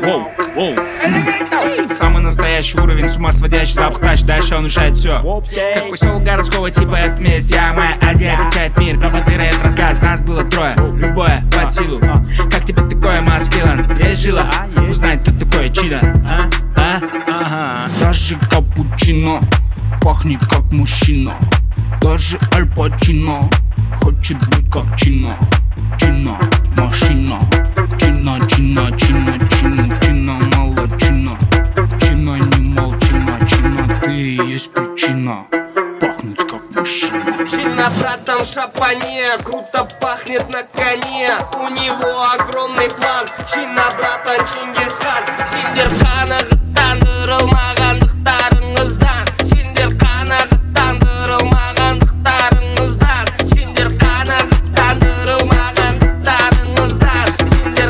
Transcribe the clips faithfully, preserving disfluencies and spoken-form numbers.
Воу, воу. Самый настоящий уровень, с ума сводящий запах тач, дальше он решает все. Как поселок городского типа, это месть. Я, моя Азия качает мир, пропадыры это рассказ. Нас было трое, любое под силу. Как тебе такое, маскилан? Есть жила? Узнать, кто такое чидо. А? А? Ага. Даже капучино пахнет как мужчина. Даже Аль Пачино хочет быть как Чино. Чино, машина. Чина, чина, чина, чина, чина, мало чина. Чина, не молчина, чина, ты и есть причина пахнуть как мужчина. Чина, братан, в шапане, круто пахнет на коне. У него огромный план. Чина, братан, Чингисхан. Сендер қанағаттандырылмағандықтарыңыздан. Сендер қанағаттандырылмағандықтарыңыздан. Сендер қанағаттандырылмағандықтарыңыздан. Сендер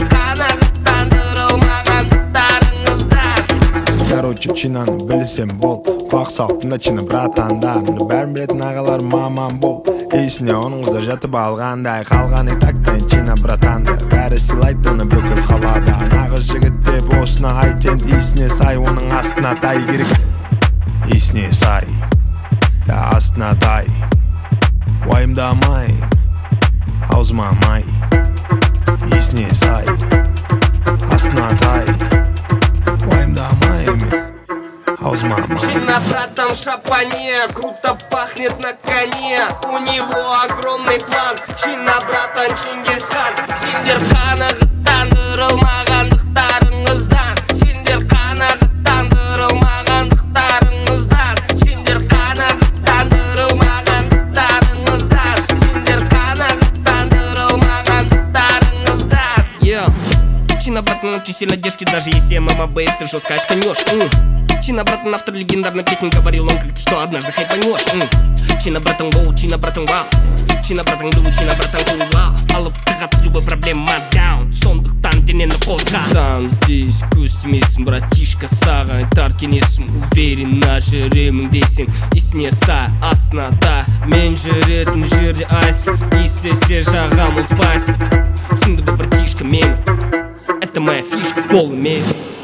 қанағаттандырылмағандықтарыңыздан. Короче, чинаны білсем бол. Құлақ салып тыңда чина братандарымды. Бәрін білетін ағалар мамам бол. Есіне оның қыздар жатып алғандай. Қалған итактен чина братанды. Бәрі сыйлайды оны бүкіл қалада. Нағыз жігіт деп осына айт енді есіне сай. Оның астына тай керек. Есіне сай, да астына тай. Уайымдамайын, аузыма май. Есіне сай, астына тай. Уайымдамайын, аузыма май. Чина, братан, в шапане, круто пахнет на коне. У него огромный план. Чина, братан, Чингисхан. Сендер қанағаттандырылмағандықтарыңыздан. Сендер қанағаттандырылмағандықтарыңыздан. Сендер қанағаттандырылмағандықтарыңыздан. Сендер қанағаттандырылмағандықтарыңыздан. Yeah. Чина, братан, очень сильно держки, даже если мама бейс, жестко очканешь. Чина, братан, автор легендарной песни, говорил он, как ты что однажды хайпанешь. Чина, братан, воу, чина, братан, вау. Чина, братан, ду, чина, братан, кул, вау. Алып тығат любой проблема даун. Сондықтан денені қозға. Там здесь көз тимейсің, братишка, саған айтар кеңесім. Уверен, жүремін дейсің. Есіне сай, астына да. Мен жүретін жерде айс. Естесе жағам ол спайс. Түсінді бі, братишка, мені. Это моя фишка в полной мере.